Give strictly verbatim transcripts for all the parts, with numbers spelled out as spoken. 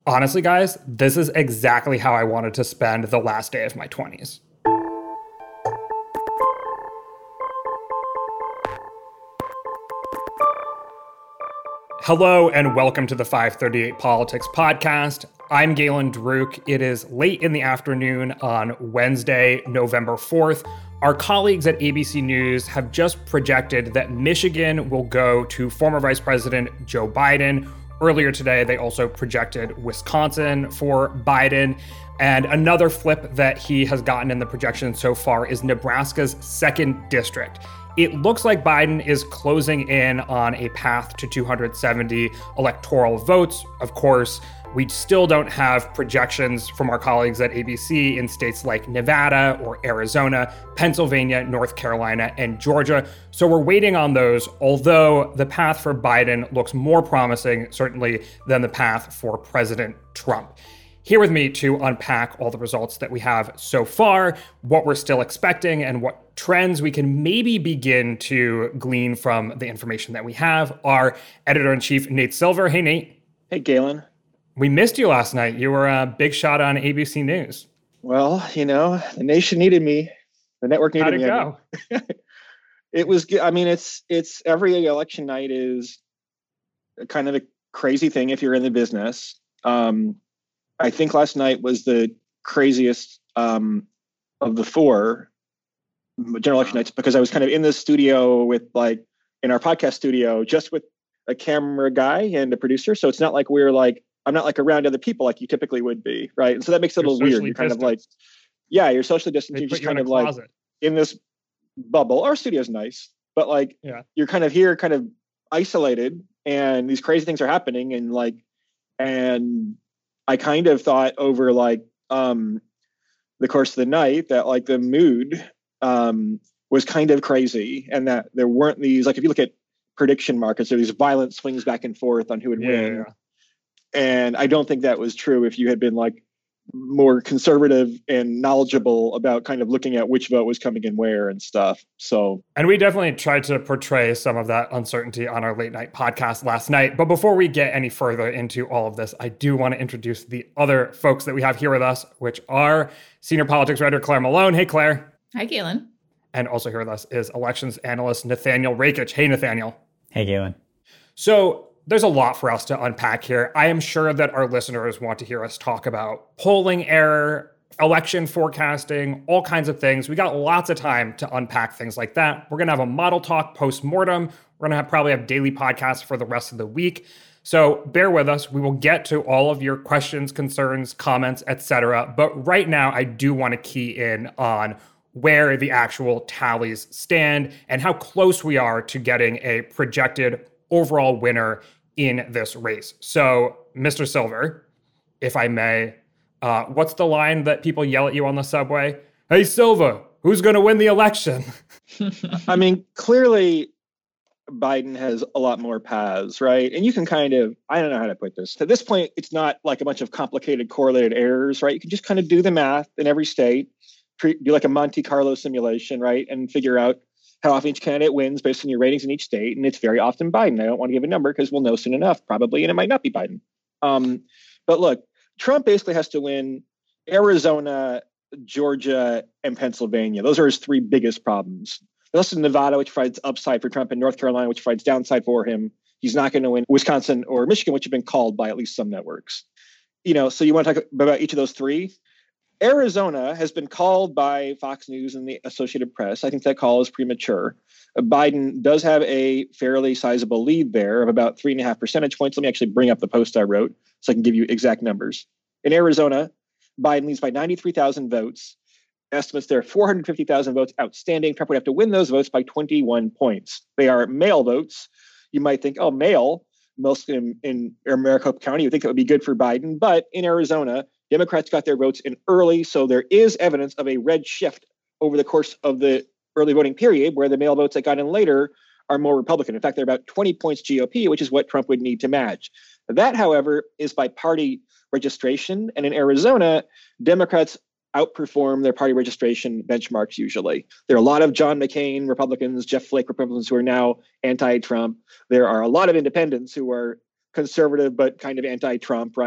Honestly, guys, this is exactly how I wanted to spend the last day of my twenties. Hello and welcome to the five thirty-eight Politics Podcast. I'm Galen Druk. It is late in the afternoon on Wednesday, November fourth. Our colleagues at A B C News have just projected that Michigan will go to former Vice President Joe Biden. Earlier today, they also projected Wisconsin for Biden. And another flip that he has gotten in the projection so far is Nebraska's second district. It looks like Biden is closing in on a path to two hundred seventy electoral votes. Of course, we still don't have projections from our colleagues at A B C in states like Nevada or Arizona, Pennsylvania, North Carolina, and Georgia. So we're waiting on those, although the path for Biden looks more promising, certainly, than the path for President Trump. Here with me to unpack all the results that we have so far, what we're still expecting, and what trends we can maybe begin to glean from the information that we have are Editor-in-Chief Nate Silver. Hey, Nate. Hey, Galen. We missed you last night. You were a big shot on A B C News. Well, you know, the nation needed me. The network needed me. How'd it go? It was good. I mean, it's it's every election night is kind of a crazy thing if you're in the business. Um, I think last night was the craziest um, of the four general election nights because I was kind of in the studio with like in our podcast studio, just with a camera guy and a producer. So it's not like we're like, I'm not like around other people like you typically would be. Right. And so that makes it a little weird. You're kind of like, yeah, you're socially distanced. You're just kind of like in this bubble. Our studio's nice, but like yeah. You're kind of here, kind of isolated, and these crazy things are happening. And like, and I kind of thought over like um, the course of the night that like the mood um, was kind of crazy, and that there weren't these, like if you look at prediction markets, there are these violent swings back and forth on who would yeah, win. Yeah. And I don't think that was true if you had been like more conservative and knowledgeable about kind of looking at which vote was coming in where and stuff. So, and we definitely tried to portray some of that uncertainty on our late night podcast last night. But before we get any further into all of this, I do want to introduce the other folks that we have here with us, which are senior politics writer Claire Malone. Hey, Claire. Hi, Galen. And also here with us is elections analyst Nathaniel Rakich. Hey, Nathaniel. Hey, Galen. So there's a lot for us to unpack here. I am sure that our listeners want to hear us talk about polling error, election forecasting, all kinds of things. We got lots of time to unpack things like that. We're going to have a model talk post-mortem. We're going to have, probably have daily podcasts for the rest of the week. So bear with us. We will get to all of your questions, concerns, comments, et cetera. But right now, I do want to key in on where the actual tallies stand and how close we are to getting a projected overall winner in this race. So, Mister Silver, if I may, uh, what's the line that people yell at you on the subway? Hey, Silver, who's going to win the election? I mean, clearly Biden has a lot more paths, right? And you can kind of, I don't know how to put this. At this point, it's not like a bunch of complicated correlated errors, right? You can just kind of do the math in every state, treat, do like a Monte Carlo simulation, right? And figure out how often each candidate wins based on your ratings in each state. And it's very often Biden. I don't want to give a number because we'll know soon enough, probably, and it might not be Biden. Um, but look, Trump basically has to win Arizona, Georgia, and Pennsylvania. Those are his three biggest problems. There's also Nevada, which provides upside for Trump, and North Carolina, which provides downside for him. He's not going to win Wisconsin or Michigan, which have been called by at least some networks. You know, so you want to talk about each of those three? Arizona has been called by Fox News and the Associated Press. I think that call is premature. Biden does have a fairly sizable lead there of about three and a half percentage points. Let me actually bring up the post I wrote so I can give you exact numbers. In Arizona, Biden leads by ninety-three thousand votes. Estimates there are four hundred fifty thousand votes outstanding. Trump would have to win those votes by twenty-one points. They are mail votes. You might think, oh, mail, mostly in, in Maricopa County, you think that would be good for Biden. But in Arizona, Democrats got their votes in early, so there is evidence of a red shift over the course of the early voting period, where the mail votes that got in later are more Republican. In fact, they're about twenty points G O P, which is what Trump would need to match. That, however, is by party registration. And in Arizona, Democrats outperform their party registration benchmarks usually. There are a lot of John McCain Republicans, Jeff Flake Republicans who are now anti-Trump. There are a lot of independents who are conservative but kind of anti-Trump, right?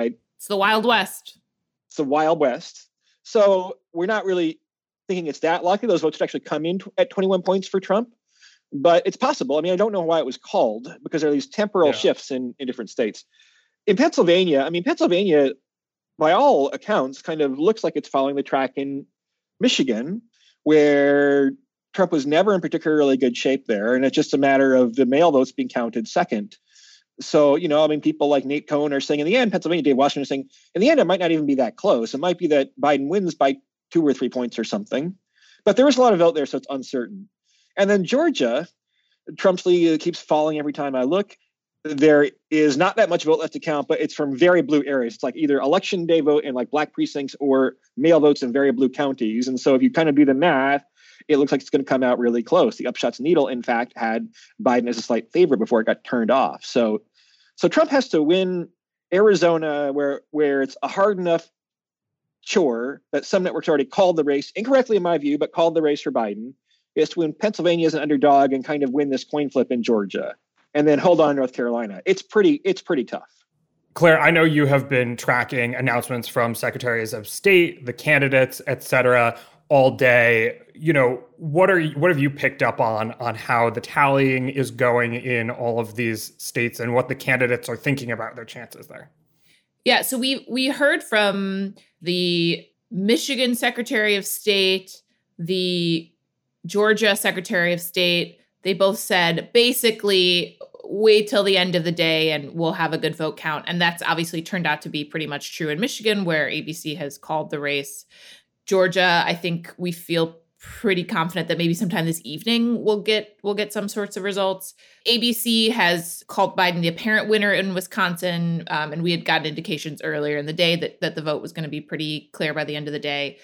It's the Wild West. It's the Wild West. So we're not really thinking it's that likely those votes would actually come in at twenty-one points for Trump. But it's possible. I mean, I don't know why it was called, because there are these temporal yeah. shifts in, in different states. In Pennsylvania, I mean, Pennsylvania, by all accounts, kind of looks like it's following the track in Michigan, where Trump was never in particularly good shape there. And it's just a matter of the mail votes being counted second. So, you know, I mean, people like Nate Cohn are saying in the end, Pennsylvania, Dave Washington is saying, in the end, it might not even be that close. It might be that Biden wins by two or three points or something. But there is a lot of vote there, so it's uncertain. And then Georgia, Trump's lead keeps falling every time I look. There is not that much vote left to count, but it's from very blue areas. It's like either election day vote in like black precincts or mail votes in very blue counties. And so if you kind of do the math, it looks like it's going to come out really close. The Upshot's needle, in fact, had Biden as a slight favorite before it got turned off. So, so Trump has to win Arizona, where where it's a hard enough chore that some networks already called the race, incorrectly in my view, but called the race for Biden. Is to win Pennsylvania as an underdog and kind of win this coin flip in Georgia, and then hold on North Carolina. It's pretty, it's pretty tough. Claire, I know you have been tracking announcements from secretaries of state, the candidates, et cetera, all day. You know, what are what have you picked up on on how the tallying is going in all of these states and what the candidates are thinking about their chances there? Yeah, so we we heard from the Michigan Secretary of State, the Georgia Secretary of State. They both said basically wait till the end of the day and we'll have a good vote count. And that's obviously turned out to be pretty much true in Michigan, where A B C has called the race. Georgia, I think we feel pretty confident that maybe sometime this evening we'll get we'll get some sorts of results. A B C has called Biden the apparent winner in Wisconsin, um, and we had gotten indications earlier in the day that that the vote was going to be pretty clear by the end of the day.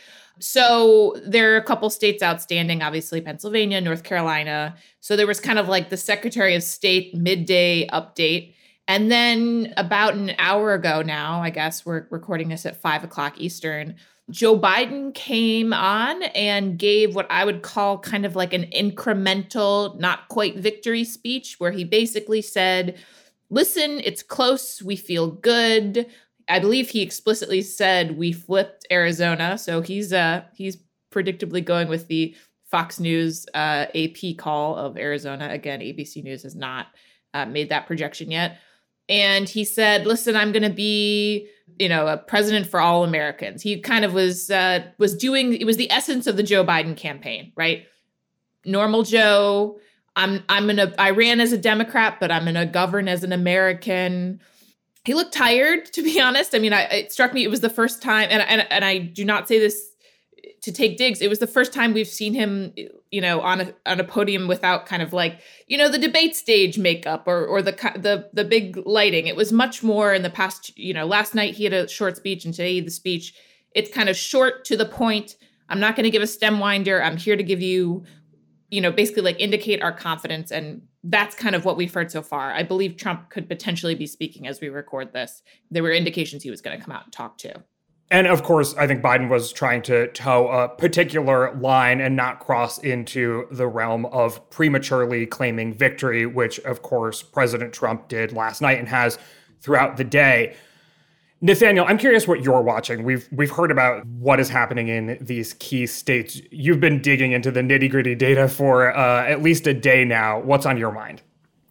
So there are a couple states outstanding, obviously Pennsylvania, North Carolina. So there was kind of like the Secretary of State midday update. And then about an hour ago now, I guess we're recording this at five o'clock Eastern, Joe Biden came on and gave what I would call kind of like an incremental, not quite victory speech, where he basically said, listen, it's close. We feel good. I believe he explicitly said we flipped Arizona. So he's uh, he's predictably going with the Fox News uh, A P call of Arizona. Again, A B C News has not uh, made that projection yet. And he said, listen, I'm going to be, you know, a president for all Americans. He kind of was uh, was doing, it was the essence of the Joe Biden campaign, right? Normal Joe, I'm I'm gonna, I ran as a Democrat, but I'm going to govern as an American. He looked tired, to be honest. I mean, I, it struck me it was the first time, and, and and I do not say this to take digs. It was the first time we've seen him, you know, on a on a podium without kind of like, you know, the debate stage makeup or or the the the big lighting. It was much more in the past. You know, last night he had a short speech, and today the speech. It's kind of short to the point. I'm not going to give a stem winder. I'm here to give you, you know, basically like indicate our confidence. And that's kind of what we've heard so far. I believe Trump could potentially be speaking as we record this. There were indications he was going to come out and talk too. And of course, I think Biden was trying to toe a particular line and not cross into the realm of prematurely claiming victory, which of course President Trump did last night and has throughout the day. Nathaniel, I'm curious what you're watching. We've we've heard about what is happening in these key states. You've been digging into the nitty-gritty data for uh, at least a day now. What's on your mind?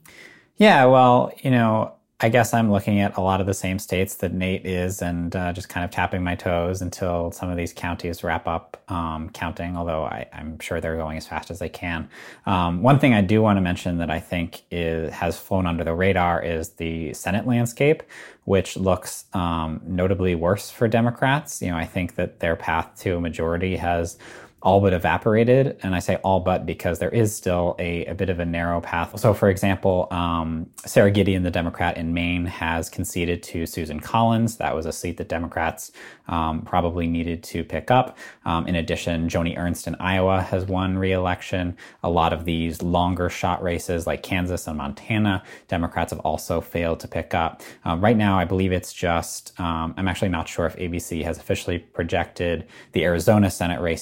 Yeah, well, you know, I guess I'm looking at a lot of the same states that Nate is and uh, just kind of tapping my toes until some of these counties wrap up um, counting, although I, I'm sure they're going as fast as they can. Um, one thing I do want to mention that I think is, has flown under the radar is the Senate landscape, which looks um, notably worse for Democrats. You know, I think that their path to a majority has all but evaporated. And I say all but because there is still a, a bit of a narrow path. So, for example, um, Sarah Gideon, the Democrat in Maine, has conceded to Susan Collins. That was a seat that Democrats um, probably needed to pick up. Um, in addition, Joni Ernst in Iowa has won re-election. A lot of these longer shot races like Kansas and Montana, Democrats have also failed to pick up. Um, right now, I believe it's just, um, I'm actually not sure if A B C has officially projected the Arizona Senate race yet, but I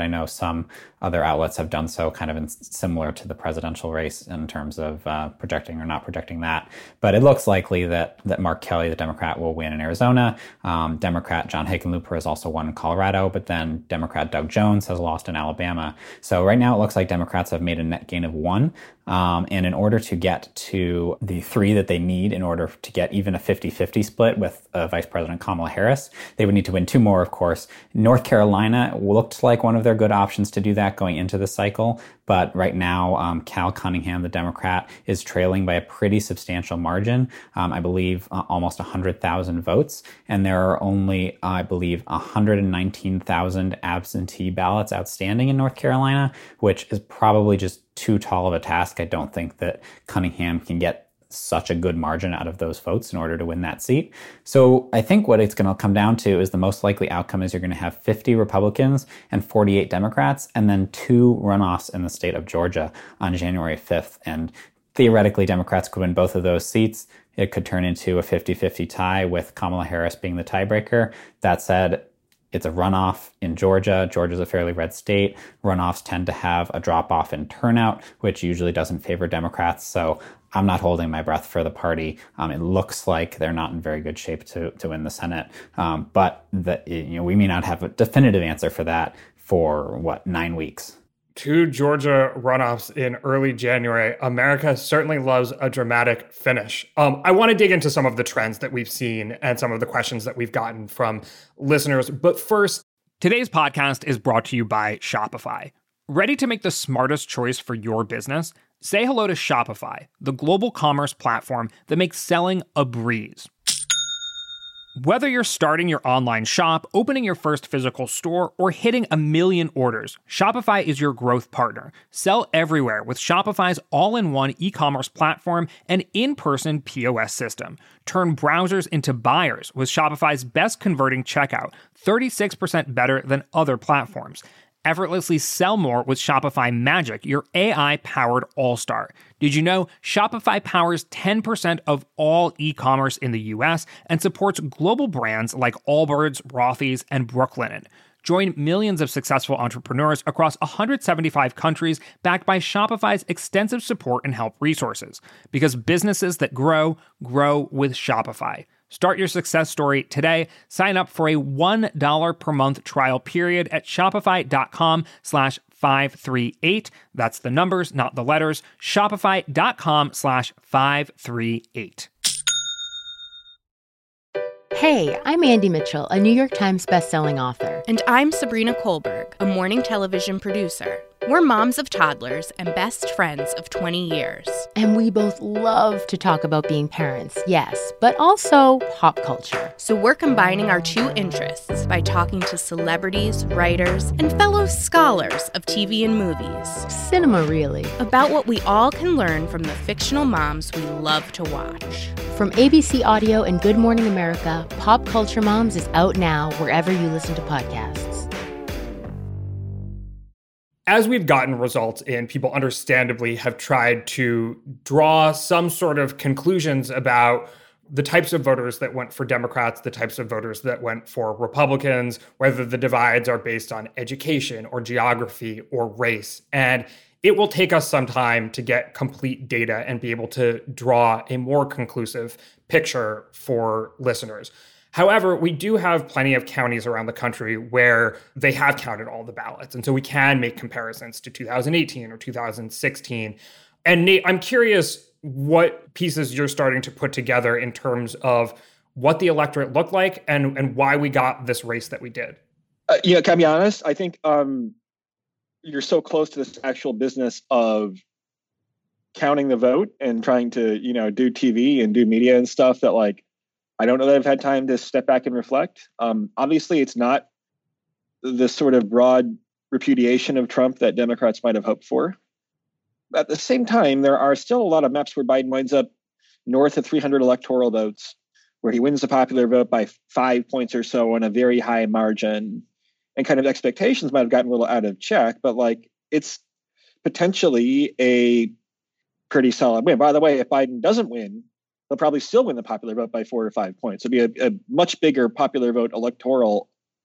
I know some other outlets have done so kind of in, similar to the presidential race in terms of uh, projecting or not projecting that. But it looks likely that that Mark Kelly, the Democrat, will win in Arizona. Um, Democrat John Hickenlooper has also won in Colorado, but then Democrat Doug Jones has lost in Alabama. So right now it looks like Democrats have made a net gain of one. Um, and in order to get to the three that they need in order to get even a fifty-fifty split with uh, Vice President Kamala Harris, they would need to win two more, of course. North Carolina looked like one of their good options to do that going into the cycle. But right now, um, Cal Cunningham, the Democrat, is trailing by a pretty substantial margin. Um, I believe uh, almost one hundred thousand votes. And there are only, uh, I believe, one hundred nineteen thousand absentee ballots outstanding in North Carolina, which is probably just too tall of a task. I don't think that Cunningham can get such a good margin out of those votes in order to win that seat. So I think what it's going to come down to is the most likely outcome is you're going to have fifty Republicans and forty-eight Democrats, and then two runoffs in the state of Georgia on January fifth. And theoretically, Democrats could win both of those seats. It could turn into a fifty-fifty tie with Kamala Harris being the tiebreaker. That said, it's a runoff in Georgia. Georgia's a fairly red state. Runoffs tend to have a drop-off in turnout, which usually doesn't favor Democrats. So I'm not holding my breath for the party. Um, it looks like they're not in very good shape to to win the Senate. Um, but the, you know, we may not have a definitive answer for that for, what, nine weeks. Two Georgia runoffs in early January. America certainly loves a dramatic finish. Um, I want to dig into some of the trends that we've seen and some of the questions that we've gotten from listeners. But first, today's podcast is brought to you by Shopify. Ready to make the smartest choice for your business? Say hello to Shopify, the global commerce platform that makes selling a breeze. Whether you're starting your online shop, opening your first physical store, or hitting a million orders, Shopify is your growth partner. Sell everywhere with Shopify's all-in-one e-commerce platform and in-person P O S system. Turn browsers into buyers with Shopify's best converting checkout, thirty-six percent better than other platforms. Effortlessly sell more with Shopify Magic, your A I-powered all-star. Did you know Shopify powers ten percent of all e-commerce in the U S and supports global brands like Allbirds, Rothy's, and Brooklinen? Join millions of successful entrepreneurs across one hundred seventy-five countries backed by Shopify's extensive support and help resources. Because businesses that grow, grow with Shopify. Start your success story today. Sign up for a one dollar per month trial period at shopify.com slash 538. That's the numbers, not the letters. Shopify.com slash 538. Hey, I'm Andy Mitchell, a New York Times bestselling author. And I'm Sabrina Kohlberg, a morning television producer. We're moms of toddlers and best friends of twenty years. And we both love to talk about being parents, yes, but also pop culture. So we're combining our two interests by talking to celebrities, writers, and fellow scholars of T V and movies. Cinema, really. About what we all can learn from the fictional moms we love to watch. From A B C Audio and Good Morning America, Pop Culture Moms is out now wherever you listen to podcasts. As we've gotten results in, people understandably have tried to draw some sort of conclusions about the types of voters that went for Democrats, the types of voters that went for Republicans, whether the divides are based on education or geography or race. And it will take us some time to get complete data and be able to draw a more conclusive picture for listeners. However, we do have plenty of counties around the country where they have counted all the ballots. And so we can make comparisons to two thousand eighteen or two thousand sixteen. And Nate, I'm curious what pieces you're starting to put together in terms of what the electorate looked like and, and why we got this race that we did. Uh, yeah, can I be honest? I think um, you're so close to this actual business of counting the vote and trying to, you know, do T V and do media and stuff that, like, I don't know that I've had time to step back and reflect. Um, obviously, it's not the sort of broad repudiation of Trump that Democrats might have hoped for. At the same time, there are still a lot of maps where Biden winds up north of three hundred electoral votes, where he wins the popular vote by five points or so on a very high margin. And kind of expectations might have gotten a little out of check, but like it's potentially a pretty solid win. By the way, if Biden doesn't win, they'll probably still win the popular vote by four or five points. It'll be a, a much bigger popular vote electoral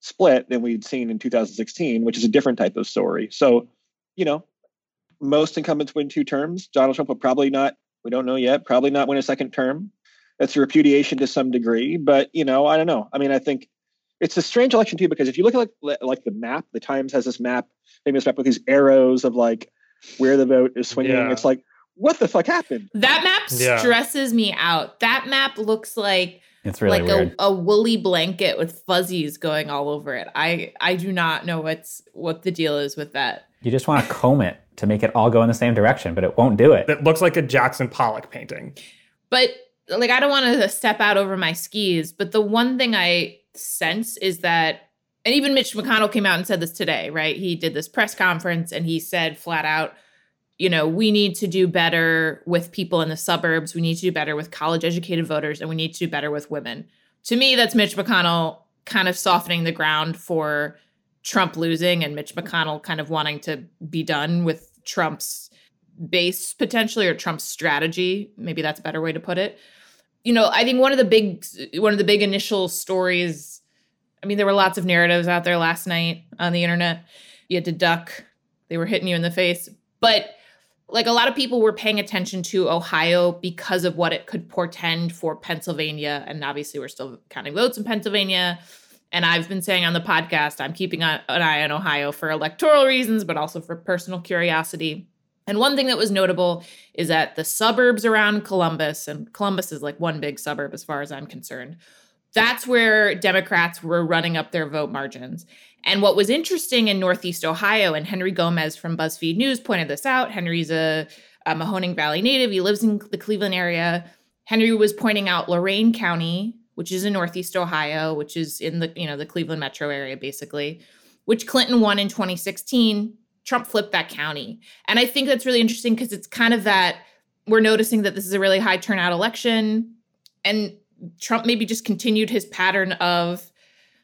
split than we'd seen in two thousand sixteen, which is a different type of story. So, you know, most incumbents win two terms. Donald Trump will probably not, we don't know yet, probably not win a second term. That's a repudiation to some degree. But, you know, I don't know. I mean, I think it's a strange election, too, because if you look at like, like the map, the Times has this map, famous map with these arrows of like where the vote is swinging. Yeah. It's like, what the fuck happened? That map yeah. stresses me out. That map looks like it's really like weird. A, a woolly blanket with fuzzies going all over it. I, I do not know what's what the deal is with that. You just want to comb it to make it all go in the same direction, but it won't do it. It looks like a Jackson Pollock painting. But like, I don't want to step out over my skis, but the one thing I sense is that, and even Mitch McConnell came out and said this today, right? He did this press conference and he said flat out, you know, we need to do better with people in the suburbs. We need to do better with college educated voters, and we need to do better with women. To me, that's Mitch McConnell kind of softening the ground for Trump losing and Mitch McConnell kind of wanting to be done with Trump's base potentially, or Trump's strategy. Maybe that's a better way to put it. You know, I think one of the big, one of the big initial stories, I mean, there were lots of narratives out there last night on the internet. You had to duck. They were hitting you in the face. But like, a lot of people were paying attention to Ohio because of what it could portend for Pennsylvania. And obviously we're still counting votes in Pennsylvania. And I've been saying on the podcast, I'm keeping an eye on Ohio for electoral reasons, but also for personal curiosity. And one thing that was notable is that the suburbs around Columbus, and Columbus is like one big suburb as far as I'm concerned, that's where Democrats were running up their vote margins. And what was interesting in Northeast Ohio, and Henry Gomez from BuzzFeed News pointed this out, Henry's a, a Mahoning Valley native. He lives in the Cleveland area. Henry was pointing out Lorain County, which is in Northeast Ohio, which is in the, you know, the Cleveland metro area, basically, which Clinton won in twenty sixteen. Trump flipped that county. And I think that's really interesting because it's kind of that we're noticing that this is a really high turnout election. And Trump maybe just continued his pattern of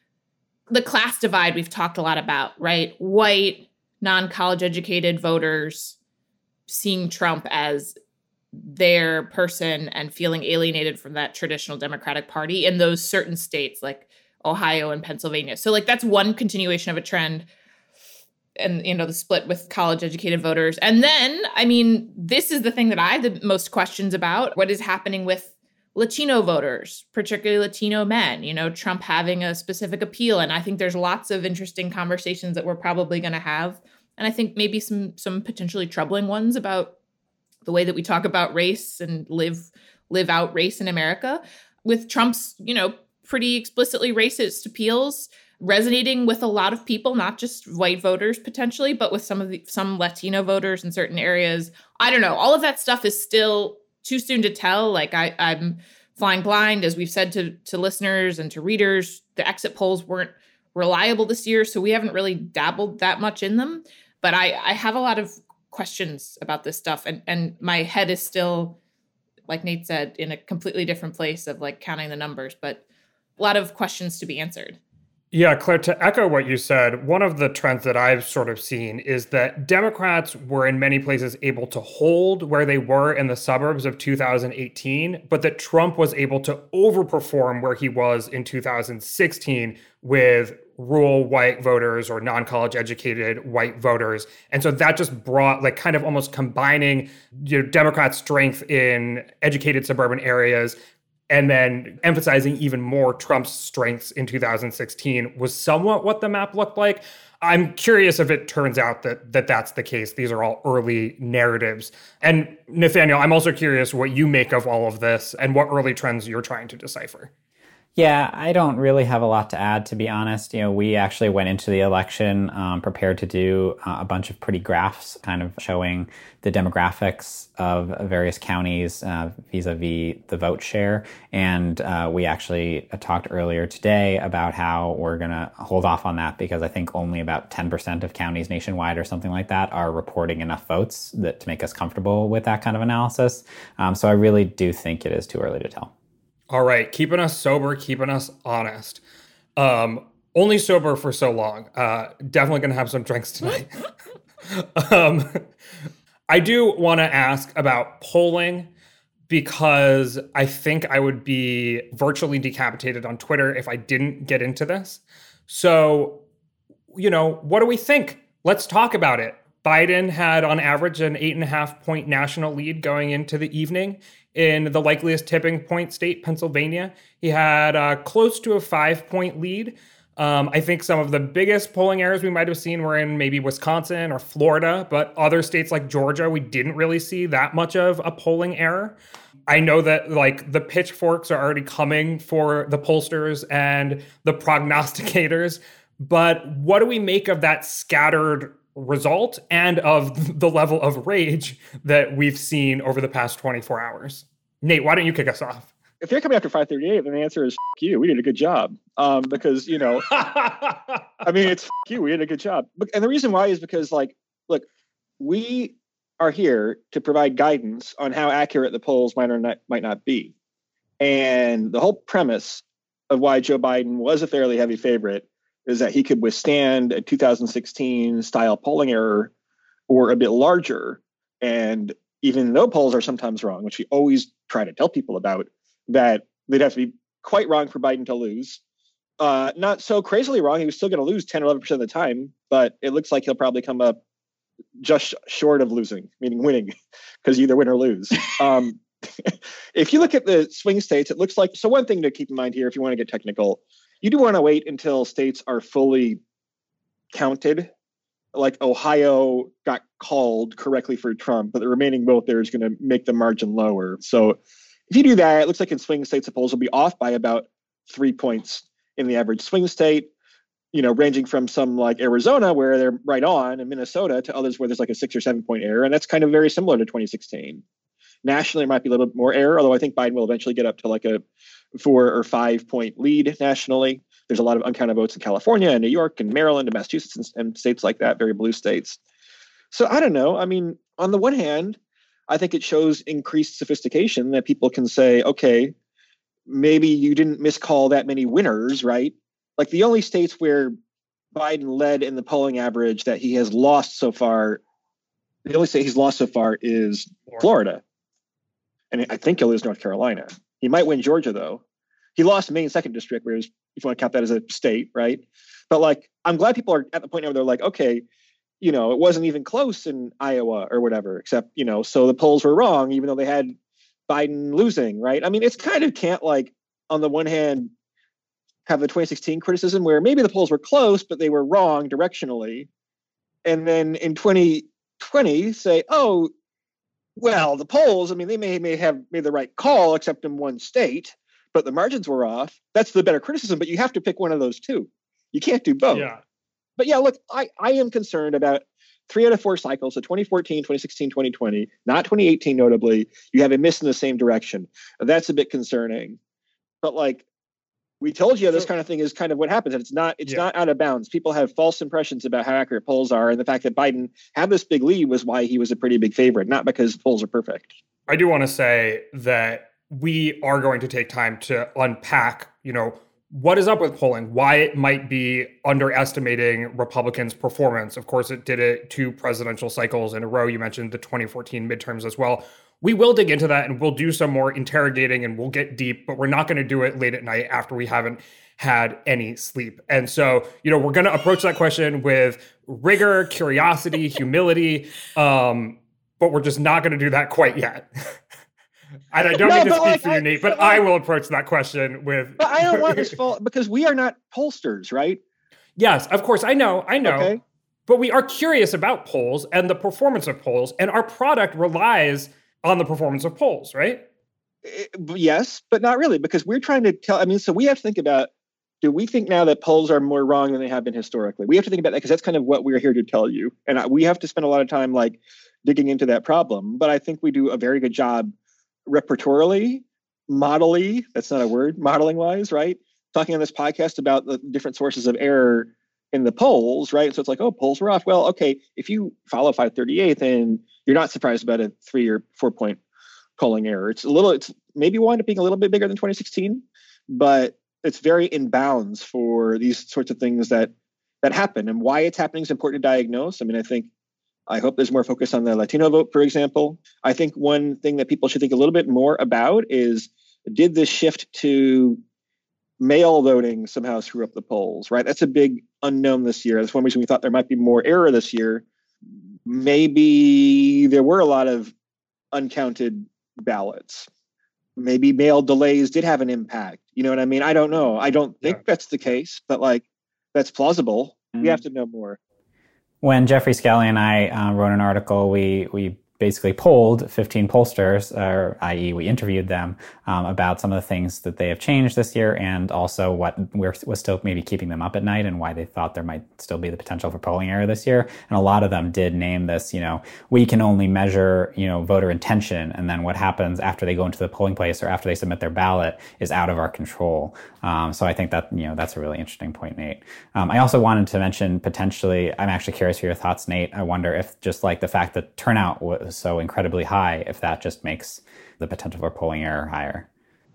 the class divide we've talked a lot about, right? White, non-college educated voters seeing Trump as their person and feeling alienated from that traditional Democratic Party in those certain states like Ohio and Pennsylvania. So like that's one continuation of a trend. And, you know, the split with college educated voters. And then, I mean, this is the thing that I have the most questions about. What is happening with Latino voters, particularly Latino men, you know, Trump having a specific appeal. And I think there's lots of interesting conversations that we're probably going to have. And I think maybe some some potentially troubling ones about the way that we talk about race and live live out race in America with Trump's, you know, pretty explicitly racist appeals resonating with a lot of people, not just white voters potentially, but with some of the some Latino voters in certain areas. I don't know. All of that stuff is still too soon to tell. Like I, I'm flying blind, as we've said to, to listeners and to readers. The exit polls weren't reliable this year, so we haven't really dabbled that much in them. But I, I have a lot of questions about this stuff, and and my head is still, like Nate said, in a completely different place of like counting the numbers, but a lot of questions to be answered. Yeah, Claire, to echo what you said, one of the trends that I've sort of seen is that Democrats were in many places able to hold where they were in the suburbs of two thousand eighteen, but that Trump was able to overperform where he was in two thousand sixteen with rural white voters or non-college educated white voters. And so that just brought like kind of almost combining, you know, Democrats' strength in educated suburban areas and then emphasizing even more Trump's strengths in two thousand sixteen was somewhat what the map looked like. I'm curious if it turns out that, that that's the case. These are all early narratives. And Nathaniel, I'm also curious what you make of all of this and what early trends you're trying to decipher. Yeah, I don't really have a lot to add, to be honest. You know, we actually went into the election um, prepared to do uh, a bunch of pretty graphs kind of showing the demographics of various counties uh, vis-a-vis the vote share. And uh, we actually talked earlier today about how we're going to hold off on that because I think only about ten percent of counties nationwide or something like that are reporting enough votes that to make us comfortable with that kind of analysis. Um, so I really do think it is too early to tell. All right, keeping us sober, keeping us honest. Um, only sober for so long. Uh, definitely going to have some drinks tonight. um, I do want to ask about polling because I think I would be virtually decapitated on Twitter if I didn't get into this. So, you know, what do we think? Let's talk about it. Biden had on average an eight and a half point national lead going into the evening. In the likeliest tipping point state, Pennsylvania, he had uh, close to a five point lead. Um, I think some of the biggest polling errors we might have seen were in maybe Wisconsin or Florida, but other states like Georgia, we didn't really see that much of a polling error. I know that like the pitchforks are already coming for the pollsters and the prognosticators, but what do we make of that scattered result and of the level of rage that we've seen over the past twenty-four hours? Nate, why don't you kick us off? If they're coming after five thirty-eight, then the answer is F you. We did a good job. Um, because, you know, I mean, it's F you. We did a good job. And the reason why is because, like, look, we are here to provide guidance on how accurate the polls might or not, might not be. And the whole premise of why Joe Biden was a fairly heavy favorite is that he could withstand a two thousand sixteen style polling error or a bit larger. And even though polls are sometimes wrong, which we always try to tell people about, that they'd have to be quite wrong for Biden to lose. Uh, not so crazily wrong. He was still going to lose ten or eleven percent of the time, but it looks like he'll probably come up just short of losing, meaning winning, because you either win or lose. Um, if you look at the swing states, it looks like, so one thing to keep in mind here, if you want to get technical, you do want to wait until states are fully counted. Like Ohio got called correctly for Trump, but the remaining vote there is going to make the margin lower. So if you do that, it looks like in swing states, the polls will be off by about three points in the average swing state, you know, ranging from some like Arizona where they're right on and Minnesota to others where there's like a six or seven point error. And that's kind of very similar to twenty sixteen. Nationally, there might be a little bit more error, although I think Biden will eventually get up to like a four or five point lead nationally. There's a lot of uncounted votes in California and New York and Maryland and Massachusetts and, and states like that, very blue states. So I don't know. I mean, on the one hand, I think it shows increased sophistication that people can say, okay, maybe you didn't miscall that many winners, right? Like the only states where Biden led in the polling average that he has lost so far, the only state he's lost so far is Florida. And I think he'll lose North Carolina. He might win Georgia, though. He lost Maine second district, whereas if you want to count that as a state, right? But like, I'm glad people are at the point now where they're like, okay, you know, it wasn't even close in Iowa or whatever, except, you know, so the polls were wrong, even though they had Biden losing, right? I mean, it's kind of can't like, on the one hand, have the twenty sixteen criticism where maybe the polls were close, but they were wrong directionally. And then in twenty twenty say, oh, well, the polls, I mean, they may, may have made the right call, except in one state, but the margins were off. That's the better criticism, but you have to pick one of those two. You can't do both. Yeah. But yeah, look, I, I am concerned about three out of four cycles, so twenty fourteen, twenty sixteen, twenty twenty, not twenty eighteen notably, you have a miss in the same direction. That's a bit concerning. But like, we told you this kind of thing is kind of what happens. And it's not it's yeah. not out of bounds. People have false impressions about how accurate polls are. And the fact that Biden had this big lead was why he was a pretty big favorite, not because polls are perfect. I do want to say that we are going to take time to unpack, you know, what is up with polling, why it might be underestimating Republicans' performance. Of course, it did it two presidential cycles in a row. You mentioned the twenty fourteen midterms as well. We will dig into that and we'll do some more interrogating and we'll get deep, but we're not going to do it late at night after we haven't had any sleep. And so, you know, we're going to approach that question with rigor, curiosity, humility, um, but we're just not going to do that quite yet. And I don't no, mean to speak like, for you, Nate, but I, I will approach that question with... But I don't want this fault because we are not pollsters, right? Yes, of course. I know. I know. Okay. But we are curious about polls and the performance of polls, and our product relies on the performance of polls, right? It, yes, but not really, because we're trying to tell... I mean, so we have to think about, do we think now that polls are more wrong than they have been historically? We have to think about that because that's kind of what we're here to tell you. And we have to spend a lot of time like digging into that problem. But I think we do a very good job repertorially, modelly, that's not a word, modeling wise, right? Talking on this podcast about the different sources of error in the polls, right? So it's like, oh, polls were off. Well, okay, if you follow five thirty-eight, then you're not surprised about a three or four point polling error. It's a little, it's maybe wind up being a little bit bigger than twenty sixteen, but it's very in bounds for these sorts of things that that happen. And why it's happening is important to diagnose. I mean, I think I hope there's more focus on the Latino vote, for example. I think one thing that people should think a little bit more about is, did this shift to mail voting somehow screw up the polls, right? That's a big unknown this year. That's one reason we thought there might be more error this year. Maybe there were a lot of uncounted ballots. Maybe mail delays did have an impact. You know what I mean? I don't know. I don't think yeah. that's the case, but like that's plausible. Mm-hmm. We have to know more. When Jeffrey Skelly and I uh, wrote an article, we we basically polled fifteen pollsters, or that is we interviewed them um, about some of the things that they have changed this year and also what we're, was still maybe keeping them up at night and why they thought there might still be the potential for polling error this year. And a lot of them did name this, you know, we can only measure, you know, voter intention. And then what happens after they go into the polling place or after they submit their ballot is out of our control. Um, so I think that, you know, that's a really interesting point, Nate. Um, I also wanted to mention potentially, I'm actually curious for your thoughts, Nate. I wonder if just like the fact that turnout was so incredibly high, if that just makes the potential for polling error higher.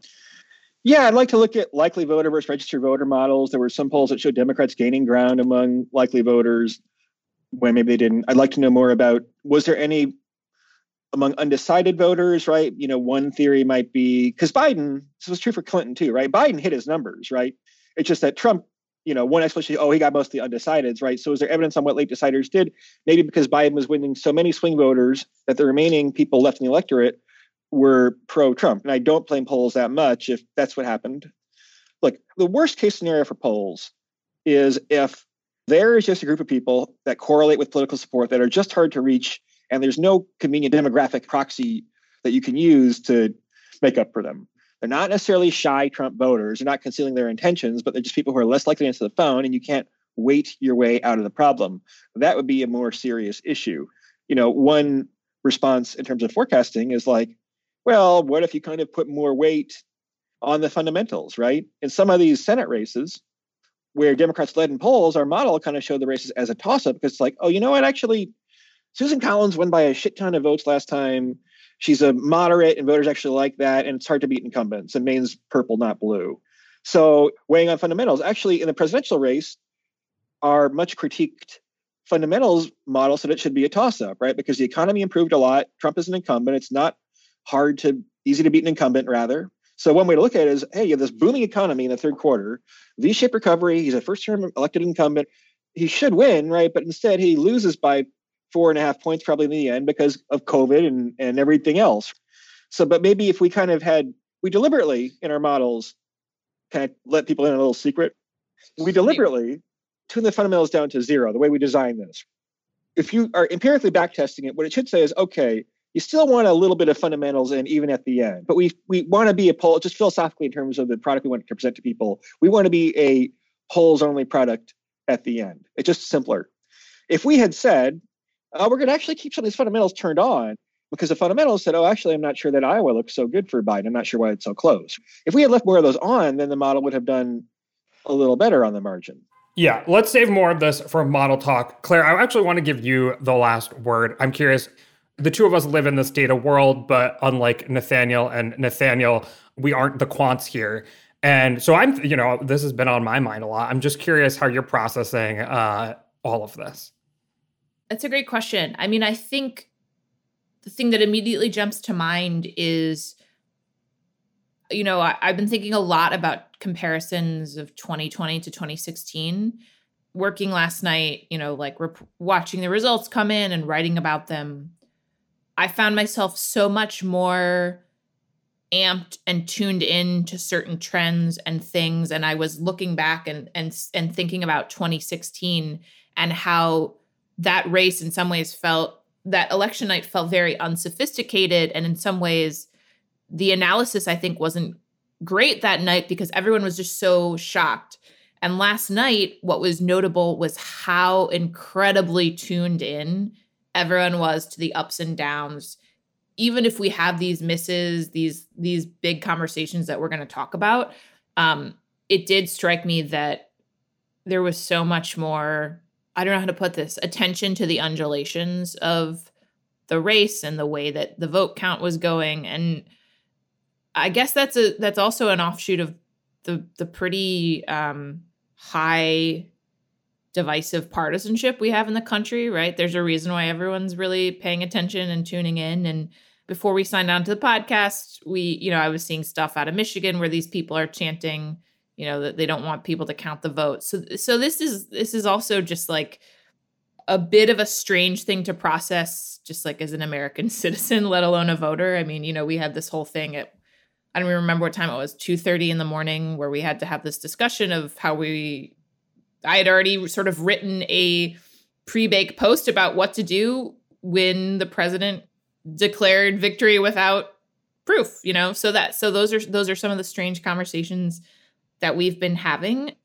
Yeah, I'd like to look at likely voter versus registered voter models. There were some polls that showed Democrats gaining ground among likely voters when maybe they didn't. I'd like to know more about, was there any among undecided voters, right? You know, one theory might be, because Biden, this was true for Clinton too, right? Biden hit his numbers, right? It's just that Trump, you know, one explanation, oh, he got most of the undecideds, right? So is there evidence on what late deciders did? Maybe because Biden was winning so many swing voters that the remaining people left in the electorate were pro-Trump. And I don't blame polls that much if that's what happened. Look, the worst case scenario for polls is if there is just a group of people that correlate with political support that are just hard to reach, and there's no convenient demographic proxy that you can use to make up for them. They're not necessarily shy Trump voters. They're not concealing their intentions, but they're just people who are less likely to answer the phone, and you can't wait your way out of the problem. That would be a more serious issue. You know, one response in terms of forecasting is like, well, what if you kind of put more weight on the fundamentals, right? In some of these Senate races where Democrats led in polls, our model kind of showed the races as a toss-up because it's like, oh, you know what, actually, Susan Collins won by a shit ton of votes last time. She's a moderate and voters actually like that. And it's hard to beat incumbents. And Maine's purple, not blue. So weighing on fundamentals, actually in the presidential race, our much critiqued fundamentals model said it should be a toss-up, right? Because the economy improved a lot. Trump is an incumbent. It's not hard to, easy to beat an incumbent rather. So one way to look at it is, hey, you have this booming economy in the third quarter, V-shaped recovery. He's a first-term elected incumbent. He should win, right? But instead he loses by four and a half points probably in the end because of COVID and, and everything else. So, but maybe if we kind of had, we deliberately in our models kind of let people in a little secret, we deliberately tune the fundamentals down to zero, the way we design this. If you are empirically backtesting it, what it should say is, okay, you still want a little bit of fundamentals in even at the end, but we we want to be a poll, just philosophically in terms of the product we want to present to people, we want to be a polls only product at the end. It's just simpler. If we had said, Uh, we're going to actually keep some of these fundamentals turned on because the fundamentals said, oh, actually, I'm not sure that Iowa looks so good for Biden. I'm not sure why it's so close. If we had left more of those on, then the model would have done a little better on the margin. Yeah, let's save more of this for model talk. Claire, I actually want to give you the last word. I'm curious. The two of us live in this data world, but unlike Nathaniel and Nathaniel, we aren't the quants here. And so I'm, you know, this has been on my mind a lot. I'm just curious how you're processing uh, all of this. That's a great question. I mean, I think the thing that immediately jumps to mind is, you know, I, I've been thinking a lot about comparisons of twenty twenty to twenty sixteen. Working last night, you know, like rep- watching the results come in and writing about them, I found myself so much more amped and tuned in to certain trends and things. And I was looking back and and and thinking about twenty sixteen and how that race in some ways felt, that election night felt very unsophisticated. And in some ways, the analysis, I think, wasn't great that night because everyone was just so shocked. And last night, what was notable was how incredibly tuned in everyone was to the ups and downs. Even if we have these misses, these, these big conversations that we're going to talk about, um, it did strike me that there was so much more, I don't know how to put this, attention to the undulations of the race and the way that the vote count was going. And I guess that's a that's also an offshoot of the the pretty um, high divisive partisanship we have in the country, right? There's a reason why everyone's really paying attention and tuning in. And before we signed on to the podcast, we, you know, I was seeing stuff out of Michigan where these people are chanting, you know, that they don't want people to count the votes. So, so this is this is also just like a bit of a strange thing to process, just like as an American citizen, let alone a voter. I mean, you know, we had this whole thing at, I don't even remember what time it was, two thirty in the morning, where we had to have this discussion of how we, I had already sort of written a pre-baked post about what to do when the president declared victory without proof, you know? So that, so those are, those are some of the strange conversations that we've been having.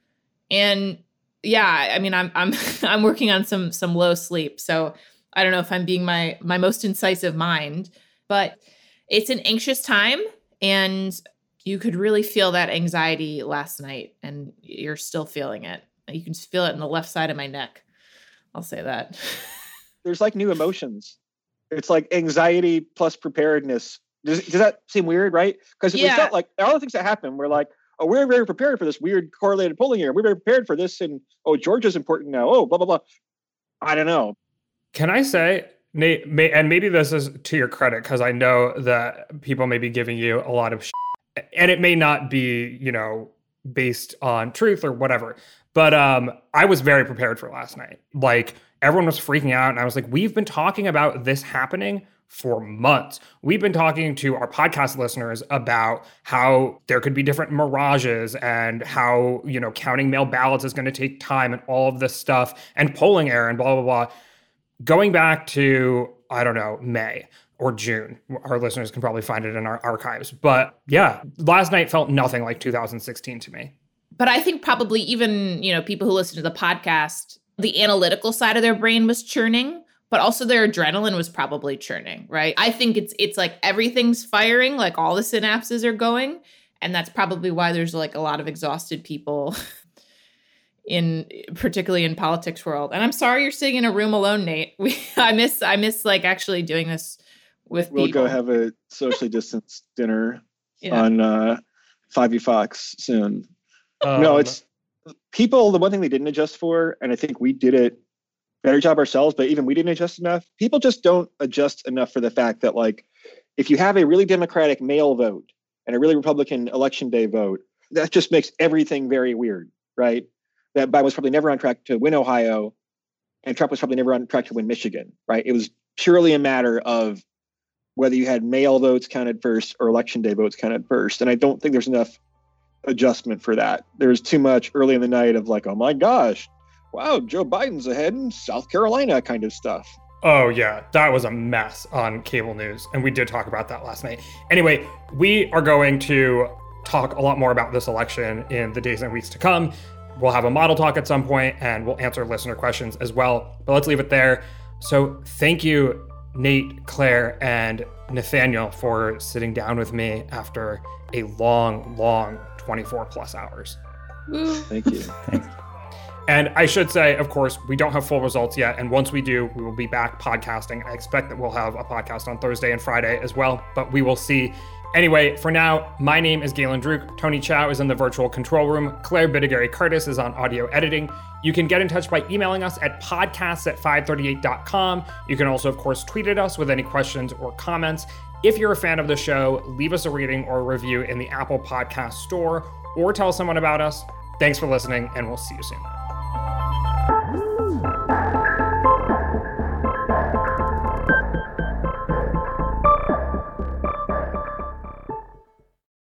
And yeah, I mean, I'm, I'm, I'm working on some, some low sleep. So I don't know if I'm being my, my most incisive mind, but it's an anxious time, and you could really feel that anxiety last night, and you're still feeling it. You can feel it in the left side of my neck. I'll say that. There's like new emotions. It's like anxiety plus preparedness. Does, does that seem weird, right? Because Yeah. we felt like all the things that happened, we're like, oh, we're very prepared for this weird correlated polling year. We're very prepared for this. And, oh, Georgia's important now. Oh, blah, blah, blah. I don't know. Can I say, Nate, may, and maybe this is to your credit, because I know that people may be giving you a lot of shit, and it may not be, you know, based on truth or whatever. But um, I was very prepared for last night. Like, everyone was freaking out, and I was like, we've been talking about this happening for months. We've been talking to our podcast listeners about how there could be different mirages, and how, you know, counting mail ballots is going to take time, and all of this stuff, and polling error, and blah, blah, blah. Going back to, I don't know, May or June, our listeners can probably find it in our archives. But yeah, last night felt nothing like two thousand sixteen to me. But I think probably even, you know, people who listen to the podcast, the analytical side of their brain was churning, but also their adrenaline was probably churning, right? I think it's it's like everything's firing, like all the synapses are going. And that's probably why there's like a lot of exhausted people in, particularly in politics world. And I'm sorry you're sitting in a room alone, Nate. We, I miss, I miss like actually doing this with We'll people. go have a socially distanced dinner Yeah. on uh, five E Fox soon. Um, No, it's people. The one thing they didn't adjust for, and I think we did it better job ourselves, but even we didn't adjust enough. People just don't adjust enough for the fact that, like, if you have a really Democratic mail vote and a really Republican election day vote, that just makes everything very weird, right? That Biden was probably never on track to win Ohio, and Trump was probably never on track to win Michigan, right? It was purely a matter of whether you had mail votes counted first or election day votes counted first. And I don't think there's enough adjustment for that. There's too much early in the night of like, oh my gosh, wow, Joe Biden's ahead in South Carolina kind of stuff. Oh, yeah, that was a mess on cable news. And we did talk about that last night. Anyway, we are going to talk a lot more about this election in the days and weeks to come. We'll have a model talk at some point, and we'll answer listener questions as well. But let's leave it there. So thank you, Nate, Claire, and Nathaniel, for sitting down with me after a long, long twenty-four plus hours. Woo. Thank you. Thanks. And I should say, of course, we don't have full results yet. And once we do, we will be back podcasting. I expect that we'll have a podcast on Thursday and Friday as well, but we will see. Anyway, for now, my name is Galen Druk. Tony Chow is in the virtual control room. Claire Bidigary Curtis is on audio editing. You can get in touch by emailing us at podcasts at five thirty-eight dot com. You can also, of course, tweet at us with any questions or comments. If you're a fan of the show, leave us a rating or a review in the Apple Podcast Store, or tell someone about us. Thanks for listening, and we'll see you soon.